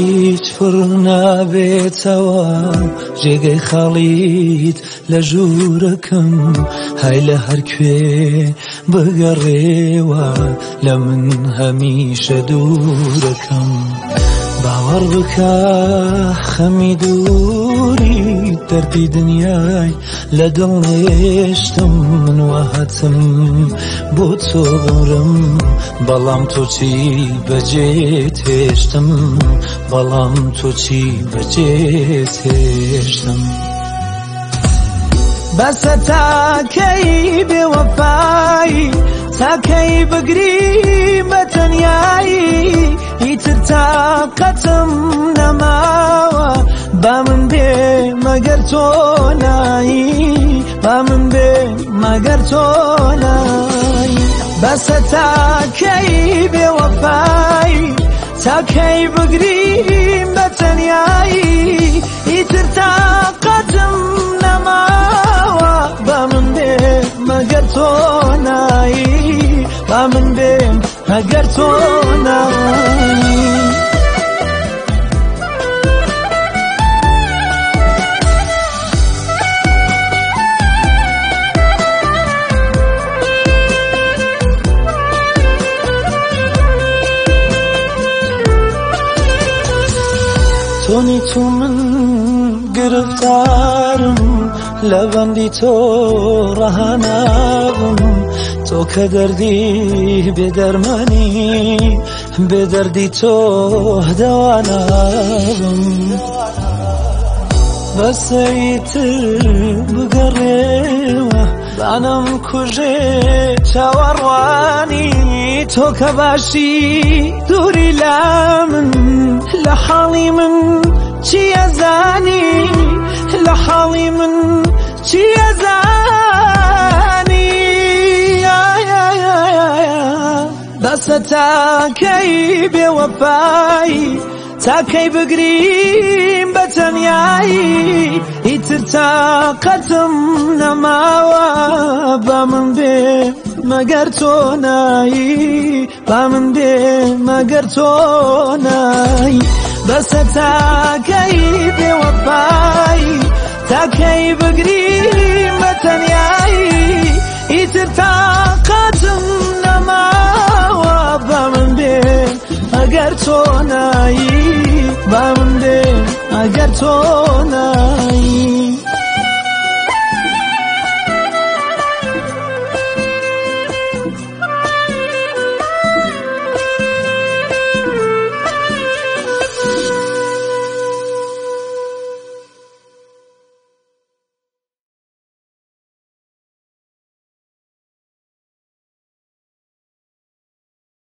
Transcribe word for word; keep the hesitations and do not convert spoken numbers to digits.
هیچ پڕ نابێتەوە جێگەی خەڵیت لە ژوورەکەم های لە هەر کوێ بگەڕێوە لە من هەمیشە دوورەکەم باوەڕ بکە خەمی دووری دەردی دنیای لە دڵ نێشتم من وەهەتم بۆ تۆ بڕم بەڵام تۆ چی بەجێ تێشتم بەڵام تۆ چی بەجێ تێشتم بەسە تاکەی بێوەفایی تاکەی بگری بە تەنیایی ئیتر تاقەتم نەماوە با من بێ مەگەر تۆ نایی با من بێ مەگەر تۆ نایی بەسە تاکەی بێوەفایی تاکەی بگریم بە تەنیایی ئیتر تاقەتم نەماوە با من بێ مەگەر تۆ نایی با من بێ مەگەر تۆ نایی تۆنی تو من گرفتارم لە بەندی تۆ ڕەهانابم تۆ کە دەردی بێدەرمانی بێدەردی تۆ دەوانابم بەسەیتر بگەڕێوە بانم کوژێ چاوەڕوانی تۆ کە باشی دووری لا من لە حاڵی من چیە زانی لە حاڵی من چیە زانی بەسە تاکەی بێوەفایی تاکەی بگریم بە تەنیایی ئیتر تاقەتم نەماوە با من بێ مەگەر تۆ نایی با من بێ مەگەر تۆ نایی بەسە تاکەی بێوەفایی تاکەی بگریم بە تەنیایی ئیتر تاقەتم نەماوە با من بێ مەگەر تۆ نایی با من بێ مەگەر تۆ نایی